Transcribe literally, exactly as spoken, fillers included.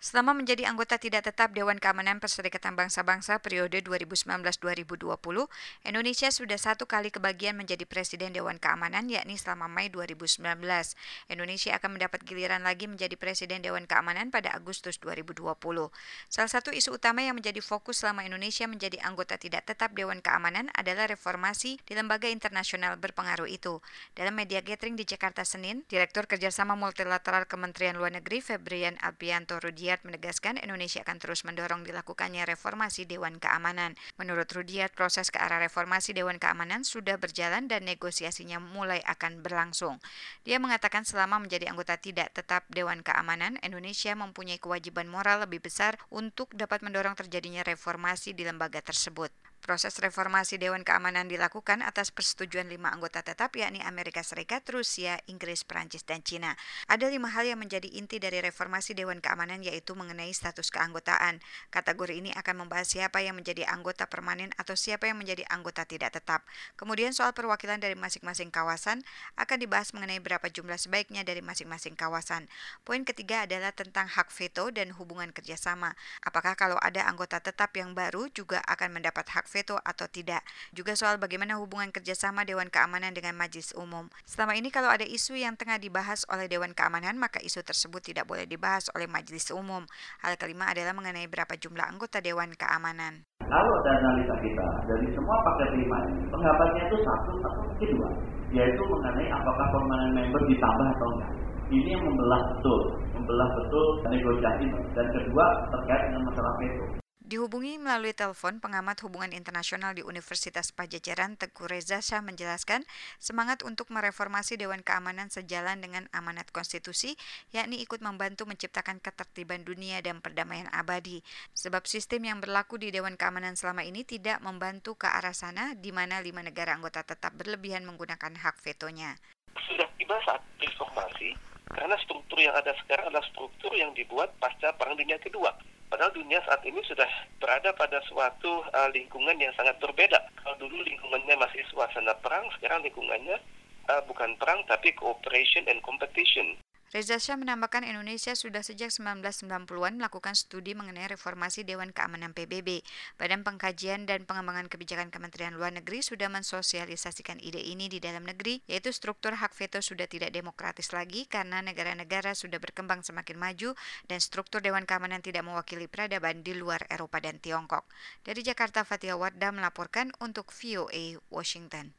Selama menjadi anggota tidak tetap Dewan Keamanan Perserikatan Bangsa-Bangsa periode dua ribu sembilan belas dua ribu dua puluh, Indonesia sudah satu kali kebagian menjadi Presiden Dewan Keamanan, yakni selama Mei dua ribu sembilan belas. Indonesia akan mendapat giliran lagi menjadi Presiden Dewan Keamanan pada Agustus dua ribu dua puluh. Salah satu isu utama yang menjadi fokus selama Indonesia menjadi anggota tidak tetap Dewan Keamanan adalah reformasi di lembaga internasional berpengaruh itu. Dalam media gathering di Jakarta Senin, Direktur Kerjasama Multilateral Kementerian Luar Negeri Febrian Albianto Rudiat menegaskan Indonesia akan terus mendorong dilakukannya reformasi Dewan Keamanan. Menurut Rudiat, proses ke arah reformasi Dewan Keamanan sudah berjalan dan negosiasinya mulai akan berlangsung. Dia mengatakan selama menjadi anggota tidak tetap Dewan Keamanan, Indonesia mempunyai kewajiban moral lebih besar untuk dapat mendorong terjadinya reformasi di lembaga tersebut. Proses reformasi Dewan Keamanan dilakukan atas persetujuan lima anggota tetap, yakni Amerika Serikat, Rusia, Inggris, Perancis, dan Cina. Ada lima hal yang menjadi inti dari reformasi Dewan Keamanan, yaitu mengenai status keanggotaan. Kategori ini akan membahas siapa yang menjadi anggota permanen atau siapa yang menjadi anggota tidak tetap. Kemudian soal perwakilan dari masing-masing kawasan akan dibahas mengenai berapa jumlah sebaiknya dari masing-masing kawasan. Poin ketiga adalah tentang hak veto dan hubungan kerjasama. Apakah kalau ada anggota tetap yang baru juga akan mendapat hak veto atau tidak. Juga soal bagaimana hubungan kerjasama Dewan Keamanan dengan Majelis Umum. Selama ini kalau ada isu yang tengah dibahas oleh Dewan Keamanan, maka isu tersebut tidak boleh dibahas oleh Majelis Umum. Hal kelima adalah mengenai berapa jumlah anggota Dewan Keamanan. Kalau dari analisa kita, dari semua paket lima ini, pendapatnya itu satu atau mungkin dua, yaitu mengenai apakah permanent member ditambah atau enggak. Ini yang membelah betul, membelah betul negosiasi. Dan kedua, terkait dengan masalah veto. Dihubungi melalui telepon, pengamat hubungan internasional di Universitas Padjadjaran Teguh Reza Shah menjelaskan semangat untuk mereformasi Dewan Keamanan sejalan dengan amanat konstitusi, yakni ikut membantu menciptakan ketertiban dunia dan perdamaian abadi. Sebab sistem yang berlaku di Dewan Keamanan selama ini tidak membantu ke arah sana, di mana lima negara anggota tetap berlebihan menggunakan hak vetonya. Sudah tiba saat reformasi, karena struktur yang ada sekarang adalah struktur yang dibuat pasca Perang Dunia Kedua. Padahal dunia saat ini sudah berada pada suatu uh, lingkungan yang sangat berbeda. Kalau dulu lingkungannya masih suasana perang, sekarang lingkungannya uh, bukan perang tapi cooperation and competition. Reza Shah menambahkan Indonesia sudah sejak sembilan belas sembilan puluhan melakukan studi mengenai reformasi Dewan Keamanan P B B. Badan Pengkajian dan Pengembangan Kebijakan Kementerian Luar Negeri sudah mensosialisasikan ide ini di dalam negeri, yaitu struktur hak veto sudah tidak demokratis lagi karena negara-negara sudah berkembang semakin maju dan struktur Dewan Keamanan tidak mewakili peradaban di luar Eropa dan Tiongkok. Dari Jakarta, Fatia Wardah melaporkan untuk V O A Washington.